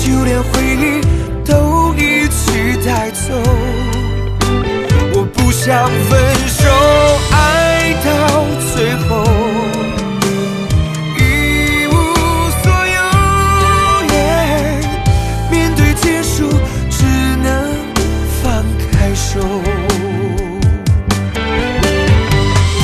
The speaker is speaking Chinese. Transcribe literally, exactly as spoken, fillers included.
就连回忆都一起带走。我不想分